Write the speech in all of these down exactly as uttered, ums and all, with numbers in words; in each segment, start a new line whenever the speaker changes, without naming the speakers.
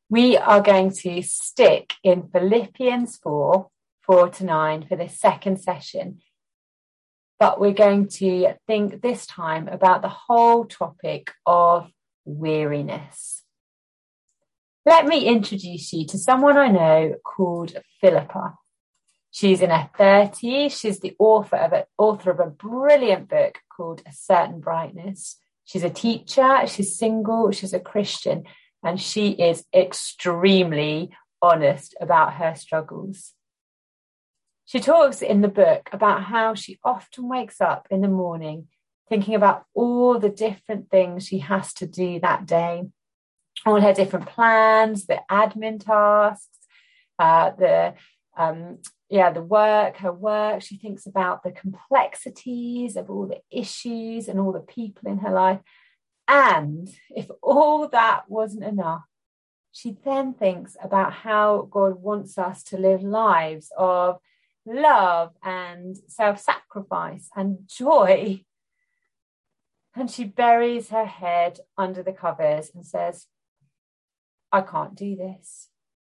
We are going to stick in Philippians four, four to nine for this second session. But we're going to think this time about the whole topic of weariness. Let me introduce you to someone I know called Philippa. She's in her thirties. She's the author of, a, author of a brilliant book called A Certain Brightness. She's a teacher, she's single, she's a Christian, and she is extremely honest about her struggles. She talks in the book about how she often wakes up in the morning thinking about all the different things she has to do that day, all her different plans, the admin tasks, uh, the um, yeah, the work, her work. She thinks about the complexities of all the issues and all the people in her life. And if all that wasn't enough, she then thinks about how God wants us to live lives of love and self-sacrifice and joy. And she buries her head under the covers and says, I can't do this.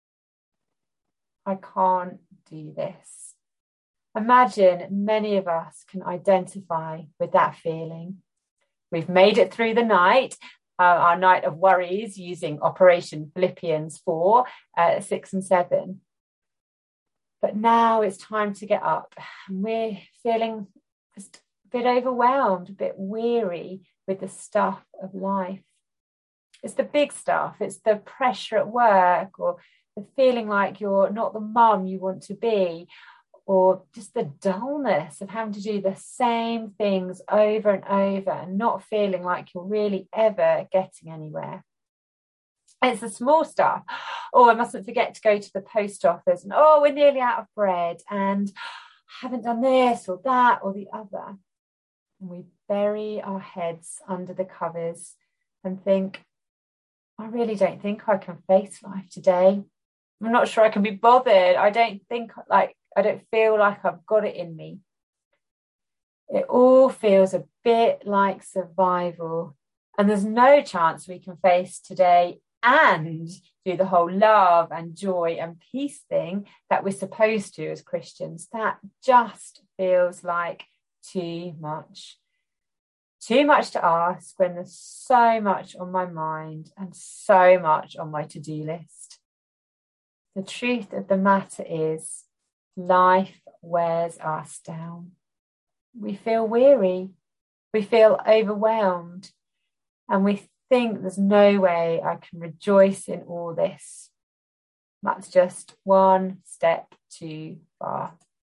I can't do this. Imagine many of us can identify with that feeling. We've made it through the night, uh, our night of worries, using Operation Philippians four, uh, six and seven. But now it's time to get up. And we're feeling just a bit overwhelmed, a bit weary with the stuff of life. It's the big stuff. It's the pressure at work, or the feeling like you're not the mum you want to be, or just the dullness of having to do the same things over and over and not feeling like you're really ever getting anywhere. It's the small stuff. Oh, I mustn't forget to go to the post office, and oh, we're nearly out of bread, and I haven't done this or that or the other. And we bury our heads under the covers and think, I really don't think I can face life today. I'm not sure I can be bothered. I don't think like, I don't feel like I've got it in me. It all feels a bit like survival, and there's no chance we can face today and do the whole love and joy and peace thing that we're supposed to as Christians. That just feels like too much. Too much to ask when there's so much on my mind and so much on my to-do list. The truth of the matter is, life wears us down. We feel weary, we feel overwhelmed, and we think there's no way I can rejoice in all this. That's just one step too far.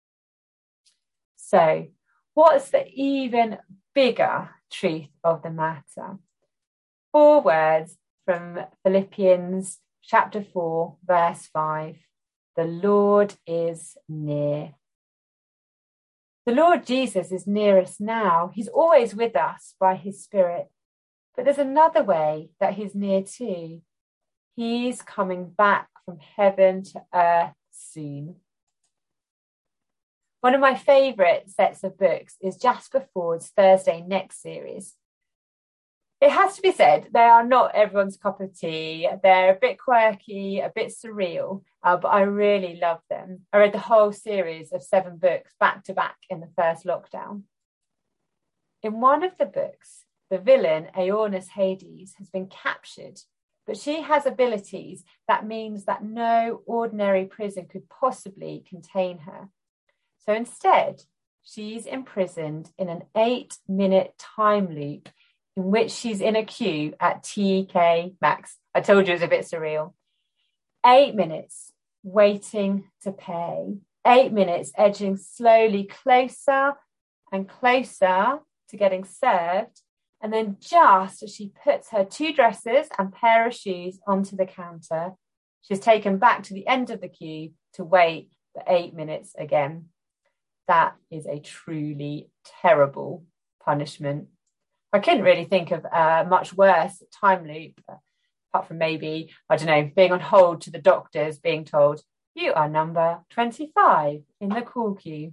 So, what's the even bigger truth of the matter? Four words from Philippians chapter four, verse five. The Lord is near. The Lord Jesus is near us now. He's always with us by his Spirit. But there's another way that he's near too. He's coming back from heaven to earth soon. One of my favourite sets of books is Jasper Ford's Thursday Next series. It has to be said, they are not everyone's cup of tea. They're a bit quirky, a bit surreal, uh, but I really love them. I read the whole series of seven books back to back in the first lockdown. In one of the books, the villain, Aornis Hades, has been captured, but she has abilities that means that no ordinary prison could possibly contain her. So instead, she's imprisoned in an eight-minute time loop in which she's in a queue at T K Maxx. I told you it was a bit surreal. Eight minutes waiting to pay. Eight minutes edging slowly closer and closer to getting served. And then just as she puts her two dresses and pair of shoes onto the counter, she's taken back to the end of the queue to wait for eight minutes again. That is a truly terrible punishment. I couldn't really think of a much worse time loop, apart from maybe, I don't know, being on hold to the doctors being told, you are number twenty-five in the call queue.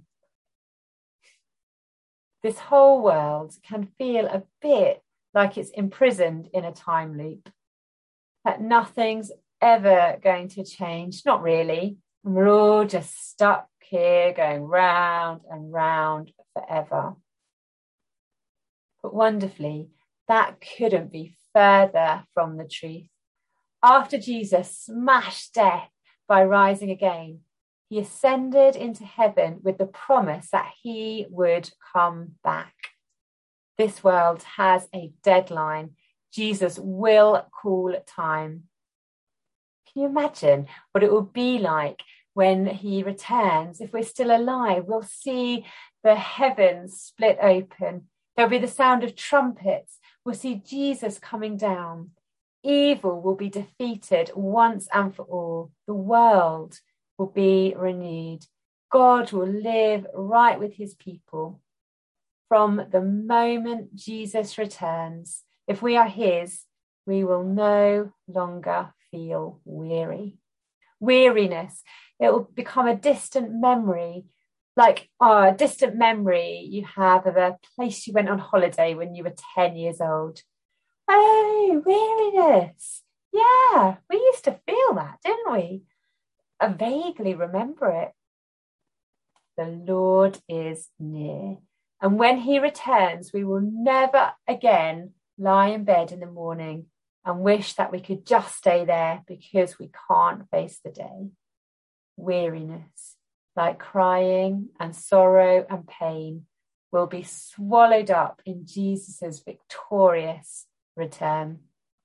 This whole world can feel a bit like it's imprisoned in a time loop, that nothing's ever going to change? Not really. And we're all just stuck here going round and round forever. But wonderfully, that couldn't be further from the truth. After Jesus smashed death by rising again, he ascended into heaven with the promise that he would come back. This world has a deadline. Jesus will call time. Can you imagine what it will be like when he returns? If we're still alive, we'll see the heavens split open. There'll be the sound of trumpets. We'll see Jesus coming down. Evil will be defeated once and for all. The world will be renewed. God will live right with his people. From the moment Jesus returns, if we are his, we will no longer feel weary. Weariness, it will become a distant memory, like oh, a distant memory you have of a place you went on holiday when you were ten years old. Oh, weariness. Yeah, we used to feel that, didn't we? I vaguely remember it. The Lord is near. And when he returns, we will never again lie in bed in the morning and wish that we could just stay there because we can't face the day. Weariness, like crying and sorrow and pain, will be swallowed up in Jesus's victorious return.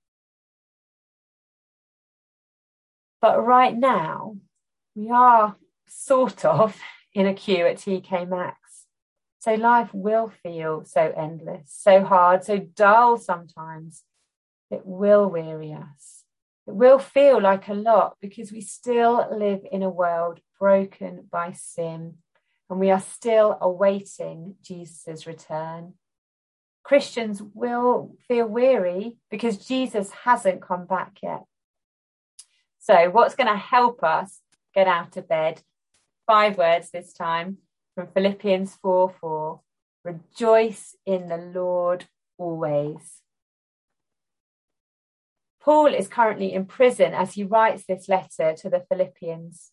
But right now, we are sort of in a queue at T K Maxx. So life will feel so endless, so hard, so dull sometimes. It will weary us. It will feel like a lot because we still live in a world broken by sin and we are still awaiting Jesus' return. Christians will feel weary because Jesus hasn't come back yet. So what's going to help us get out of bed? Five words this time from Philippians four four. Rejoice in the Lord always. Paul is currently in prison as he writes this letter to the Philippians.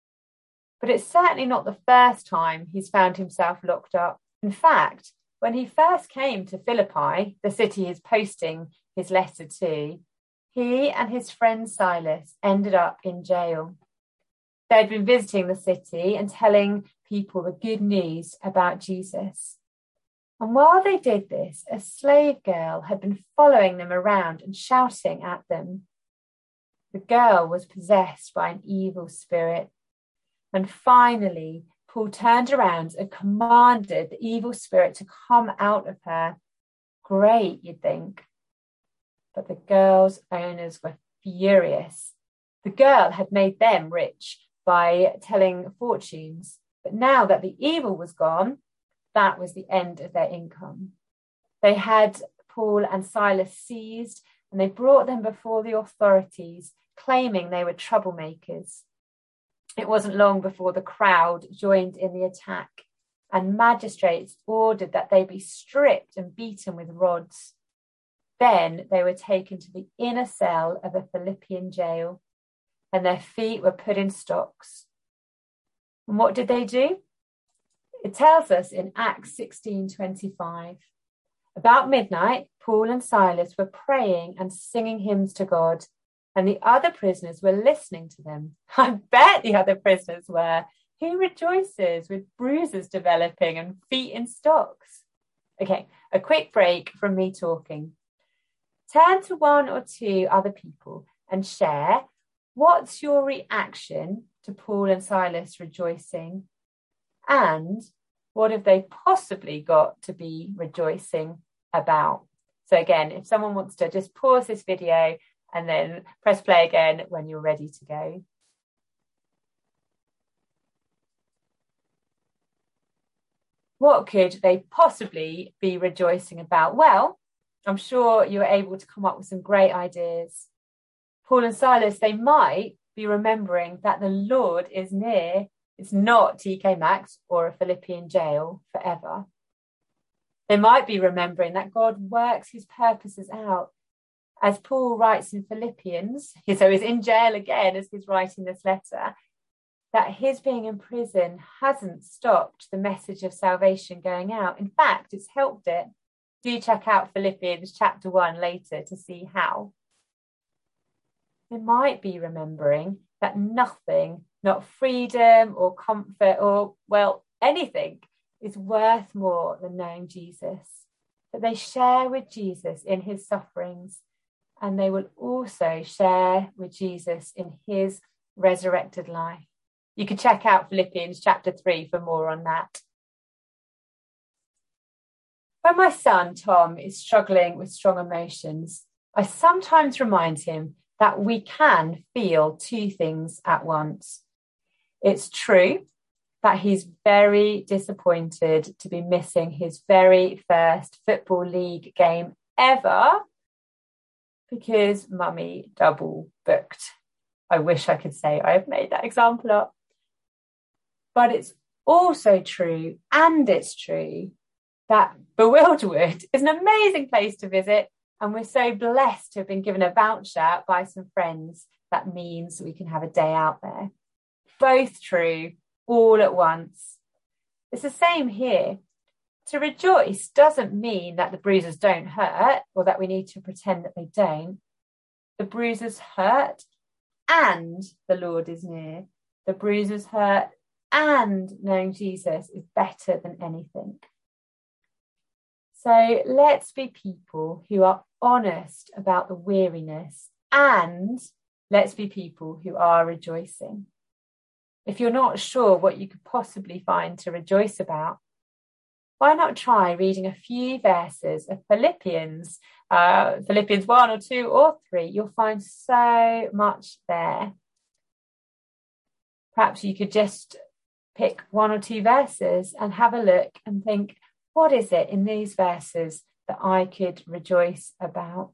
But it's certainly not the first time he's found himself locked up. In fact, when he first came to Philippi, the city he's posting his letter to, he and his friend Silas ended up in jail. They'd been visiting the city and telling people the good news about Jesus. And while they did this, a slave girl had been following them around and shouting at them. The girl was possessed by an evil spirit. And finally, Paul turned around and commanded the evil spirit to come out of her. Great, you'd think. But the girl's owners were furious. The girl had made them rich by telling fortunes. But now that the evil was gone, that was the end of their income. They had Paul and Silas seized and they brought them before the authorities, claiming they were troublemakers. It wasn't long before the crowd joined in the attack and magistrates ordered that they be stripped and beaten with rods. Then they were taken to the inner cell of a Philippian jail and their feet were put in stocks. And what did they do? It tells us in Acts sixteen twenty-five. About midnight, Paul and Silas were praying and singing hymns to God, and the other prisoners were listening to them. I bet the other prisoners were. Who rejoices with bruises developing and feet in stocks? Okay, a quick break from me talking. Turn to one or two other people and share what's your reaction to Paul and Silas rejoicing, and what have they possibly got to be rejoicing about? So again, if someone wants to just pause this video and then press play again when you're ready to go. What could they possibly be rejoicing about? Well, I'm sure you were able to come up with some great ideas. Paul and Silas, they might be remembering that the Lord is near. It's not T K Maxx or a Philippian jail forever. They might be remembering that God works his purposes out as Paul writes in Philippians, so he's in jail again as he's writing this letter, that his being in prison hasn't stopped the message of salvation going out. In fact, it's helped it. Do check out Philippians chapter one later to see how. It might be remembering that nothing, not freedom or comfort or, well, anything is worth more than knowing Jesus. That they share with Jesus in his sufferings, and they will also share with Jesus in his resurrected life. You can check out Philippians chapter three for more on that. When my son, Tom, is struggling with strong emotions, I sometimes remind him that we can feel two things at once. It's true that he's very disappointed to be missing his very first Football League game ever because mummy double booked. I wish I could say I've made that example up. But it's also true, and it's true, that Bewilderwood is an amazing place to visit, and we're so blessed to have been given a voucher by some friends. That means we can have a day out there. Both true, all at once. It's the same here. To rejoice doesn't mean that the bruises don't hurt or that we need to pretend that they don't. The bruises hurt and the Lord is near. The bruises hurt and knowing Jesus is better than anything. So let's be people who are honest about the weariness, and let's be people who are rejoicing. If you're not sure what you could possibly find to rejoice about, why not try reading a few verses of Philippians, uh, Philippians one or two or three? You'll find so much there. Perhaps you could just pick one or two verses and have a look and think, what is it in these verses that I could rejoice about?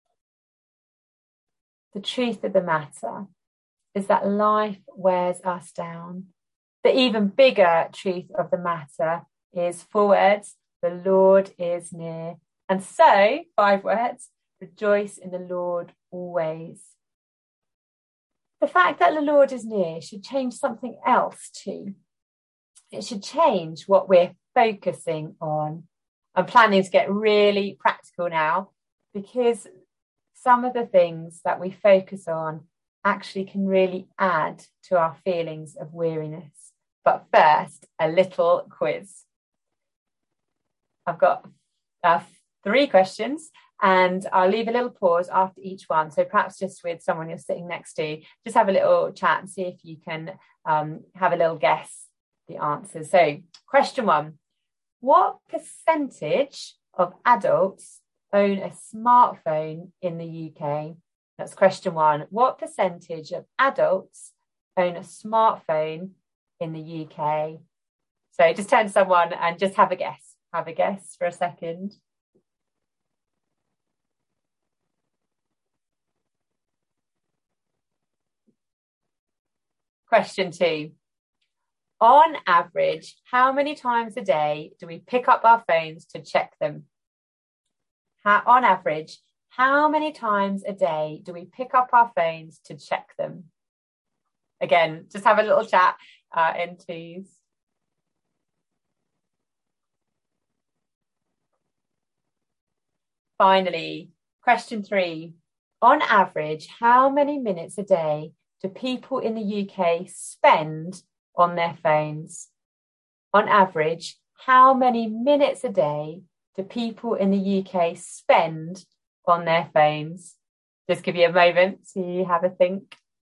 The truth of the matter is that life wears us down. The even bigger truth of the matter is four words: the Lord is near. And so, five words: rejoice in the Lord always. The fact that the Lord is near should change something else too. It should change what we're focusing on. I'm planning to get really practical now, because some of the things that we focus on actually can really add to our feelings of weariness. But first, a little quiz. I've got uh, three questions, and I'll leave a little pause after each one. So perhaps just with someone you're sitting next to, just have a little chat and see if you can um, have a little guess the answers. So question one, what percentage of adults own a smartphone in the U K? That's question one. What percentage of adults own a smartphone in the U K? So just turn to someone and just have a guess. Have a guess for a second. Question two. On average, how many times a day do we pick up our phones to check them? How, on average, how many times a day do we pick up our phones to check them? Again, just have a little chat uh, in twos. Finally, question three. On average, how many minutes a day do people in the U K spend on their phones? On average, how many minutes a day do people in the U K spend on their phones? Just give you a moment to have a think.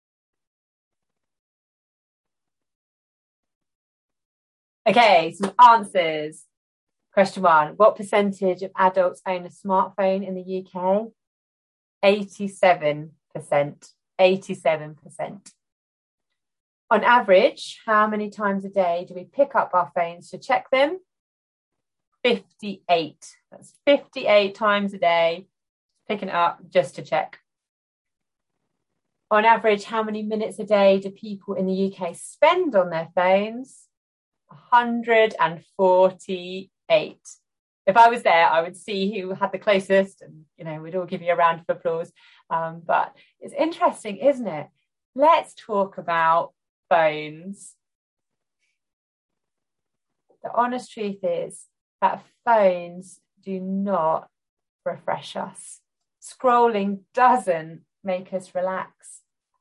Okay, some answers. Question one, what percentage of adults own a smartphone in the U K? eighty-seven percent. eighty-seven percent. On average, how many times a day do we pick up our phones to check them? fifty-eight. That's fifty-eight times a day, picking it up just to check. On average, how many minutes a day do people in the U K spend on their phones? one hundred forty-eight. If I was there, I would see who had the closest, and you know, we'd all give you a round of applause. Um, but it's interesting, isn't it? Let's talk about phones. The honest truth is that phones do not refresh us. Scrolling doesn't make us relax.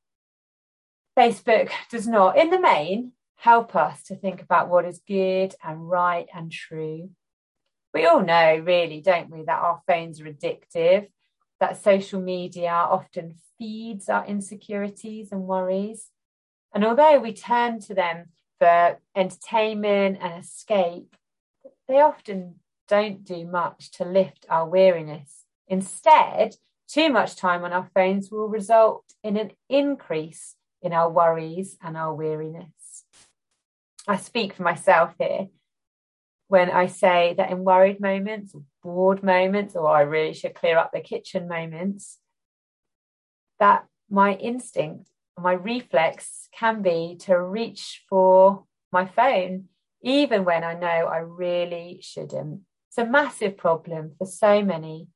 Facebook does not, in the main, help us to think about what is good and right and true. We all know, really, don't we, that our phones are addictive, that social media often feeds our insecurities and worries. And although we turn to them for entertainment and escape, they often don't do much to lift our weariness. Instead, too much time on our phones will result in an increase in our worries and our weariness. I speak for myself here when I say that in worried moments, or bored moments, or I really should clear up the kitchen moments, that my instinct, my reflex can be to reach for my phone, even when I know I really shouldn't. It's a massive problem for so many.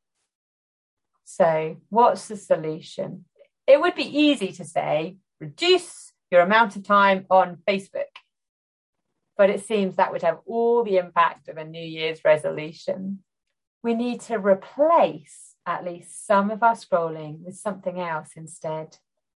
So what's the solution? It would be easy to say, reduce your amount of time on Facebook. But it seems that would have all the impact of a New Year's resolution. We need to replace at least some of our scrolling with something else instead.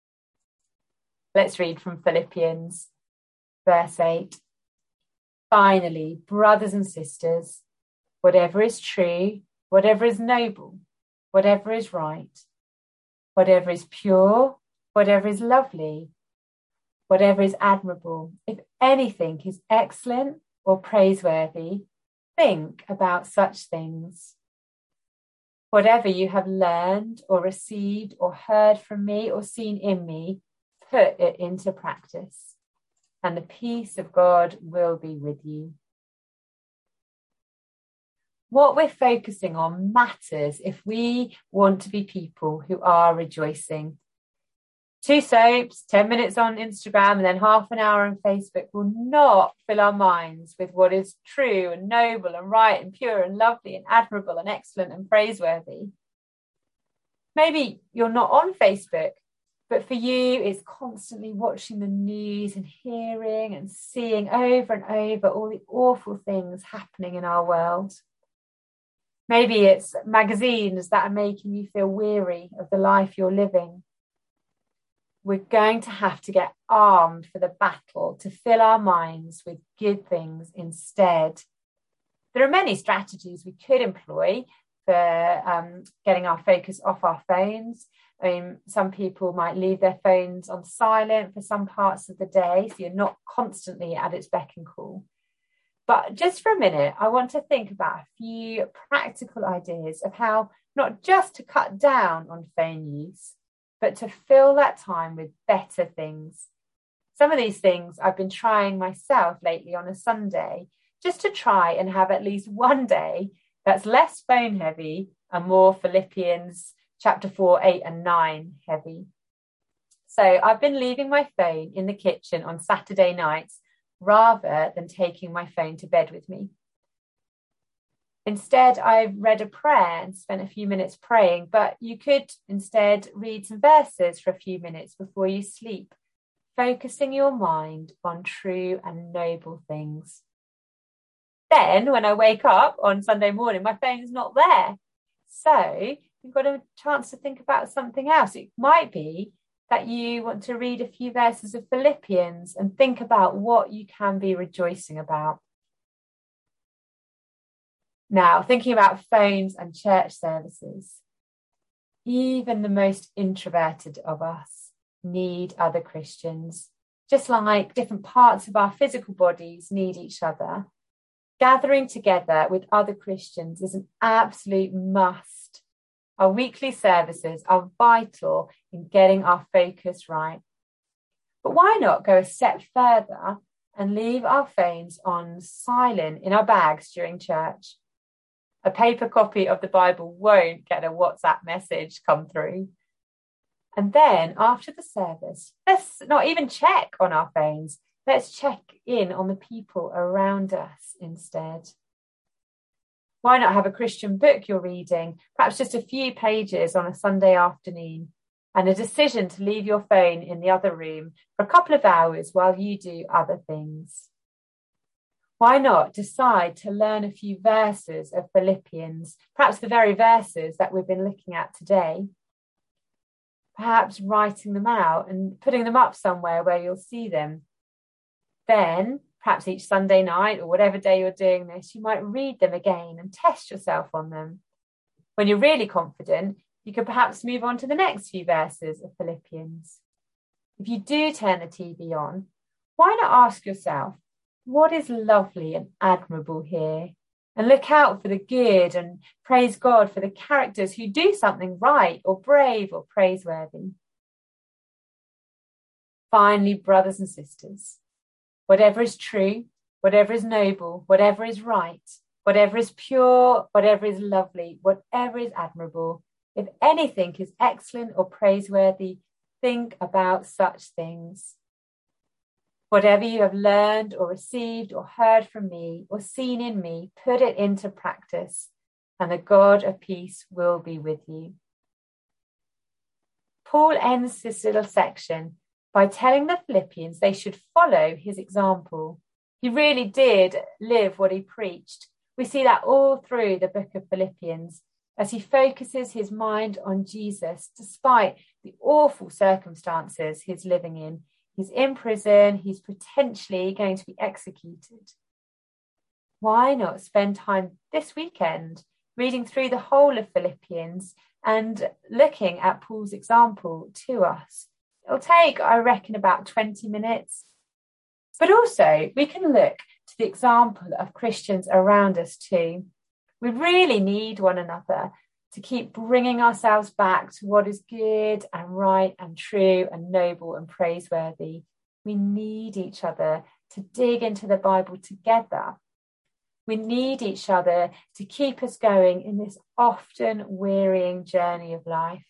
Let's read from Philippians, verse eight. Finally, brothers and sisters, whatever is true, whatever is noble, whatever is right, whatever is pure, whatever is lovely, whatever is admirable, if anything is excellent or praiseworthy, think about such things. Whatever you have learned or received or heard from me or seen in me, put it into practice, and the peace of God will be with you. What we're focusing on matters if we want to be people who are rejoicing. Two soaps, ten minutes on Instagram, and then half an hour on Facebook will not fill our minds with what is true and noble and right and pure and lovely and admirable and excellent and praiseworthy. Maybe you're not on Facebook, but for you, it's constantly watching the news and hearing and seeing over and over all the awful things happening in our world. Maybe it's magazines that are making you feel weary of the life you're living. We're going to have to get armed for the battle to fill our minds with good things instead. There are many strategies we could employ for um, getting our focus off our phones. I mean, some people might leave their phones on silent for some parts of the day, so you're not constantly at its beck and call. But just for a minute, I want to think about a few practical ideas of how not just to cut down on phone use, but to fill that time with better things. Some of these things I've been trying myself lately on a Sunday, just to try and have at least one day that's less phone heavy and more Philippians chapter four, eight and nine heavy. So I've been leaving my phone in the kitchen on Saturday nights rather than taking my phone to bed with me. Instead, I've read a prayer and spent a few minutes praying, but you could instead read some verses for a few minutes before you sleep, focusing your mind on true and noble things. Then, when I wake up on Sunday morning, my phone's not there. So you've got a chance to think about something else. It might be that you want to read a few verses of Philippians and think about what you can be rejoicing about. Now, thinking about phones and church services, even the most introverted of us need other Christians. Just like different parts of our physical bodies need each other, gathering together with other Christians is an absolute must. Our weekly services are vital in getting our focus right. But why not go a step further and leave our phones on silent in our bags during church? A paper copy of the Bible won't get a WhatsApp message come through. And then after the service, let's not even check on our phones. Let's check in on the people around us instead. Why not have a Christian book you're reading, perhaps just a few pages on a Sunday afternoon, and a decision to leave your phone in the other room for a couple of hours while you do other things? Why not decide to learn a few verses of Philippians, perhaps the very verses that we've been looking at today? Perhaps writing them out and putting them up somewhere where you'll see them. Then, perhaps each Sunday night or whatever day you're doing this, you might read them again and test yourself on them. When you're really confident, you could perhaps move on to the next few verses of Philippians. If you do turn the T V on, why not ask yourself, what is lovely and admirable here? And look out for the good and praise God for the characters who do something right or brave or praiseworthy. Finally, brothers and sisters, whatever is true, whatever is noble, whatever is right, whatever is pure, whatever is lovely, whatever is admirable, if anything is excellent or praiseworthy, think about such things. Whatever you have learned or received or heard from me or seen in me, put it into practice, and the God of peace will be with you. Paul ends this little section by telling the Philippians they should follow his example. He really did live what he preached. We see that all through the book of Philippians as he focuses his mind on Jesus, despite the awful circumstances he's living in. He's in prison, he's potentially going to be executed. Why not spend time this weekend reading through the whole of Philippians and looking at Paul's example to us? It'll take, I reckon, about twenty minutes. But also, we can look to the example of Christians around us too. We really need one another to keep bringing ourselves back to what is good and right and true and noble and praiseworthy. We need each other to dig into the Bible together. We need each other to keep us going in this often wearying journey of life.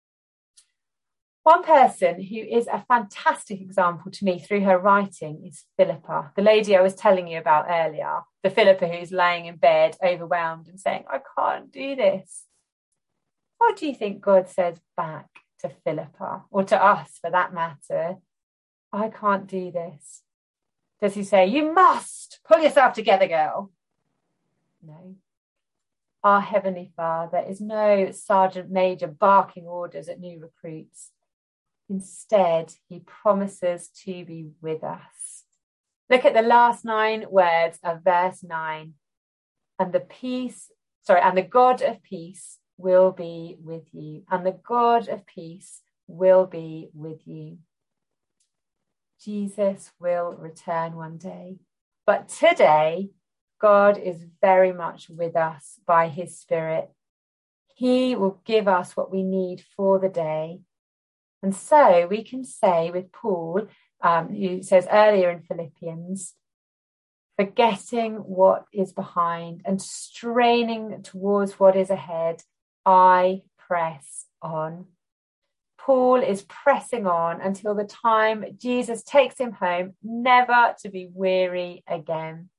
One person who is a fantastic example to me through her writing is Philippa, the lady I was telling you about earlier, the Philippa who's laying in bed overwhelmed and saying, I can't do this. What do you think God says back to Philippa, or to us for that matter? I can't do this. Does he say, you must pull yourself together, girl? No. Our Heavenly Father is no Sergeant Major barking orders at new recruits. Instead, he promises to be with us. Look at the last nine words of verse nine. And the peace, sorry, and the God of peace will be with you. And the God of peace will be with you. Jesus will return one day. But today, God is very much with us by his Spirit. He will give us what we need for the day. And so we can say with Paul, um, who says earlier in Philippians, forgetting what is behind and straining towards what is ahead, I press on. Paul is pressing on until the time Jesus takes him home, never to be weary again.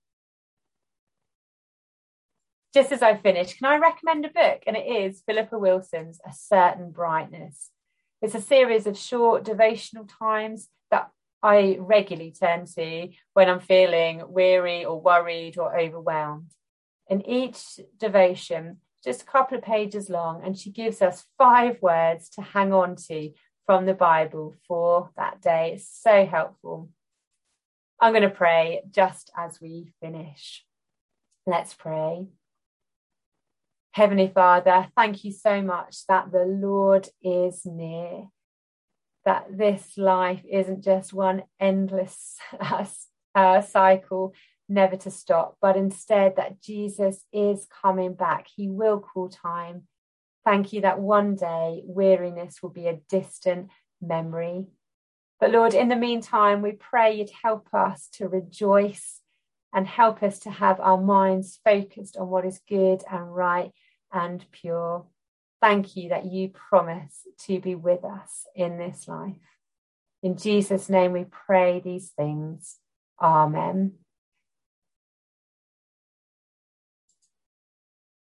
Just as I finish, can I recommend a book? And it is Philippa Wilson's A Certain Brightness. It's a series of short devotional times that I regularly turn to when I'm feeling weary or worried or overwhelmed. In each devotion, just a couple of pages long, and she gives us five words to hang on to from the Bible for that day. It's so helpful. I'm going to pray just as we finish. Let's pray. Heavenly Father, thank you so much that the Lord is near, that this life isn't just one endless uh, cycle, never to stop, but instead that Jesus is coming back. He will call time. Thank you that one day weariness will be a distant memory. But Lord, in the meantime, we pray you'd help us to rejoice and help us to have our minds focused on what is good and right and pure. Thank you that you promise to be with us in this life. In Jesus' name we pray these things. Amen.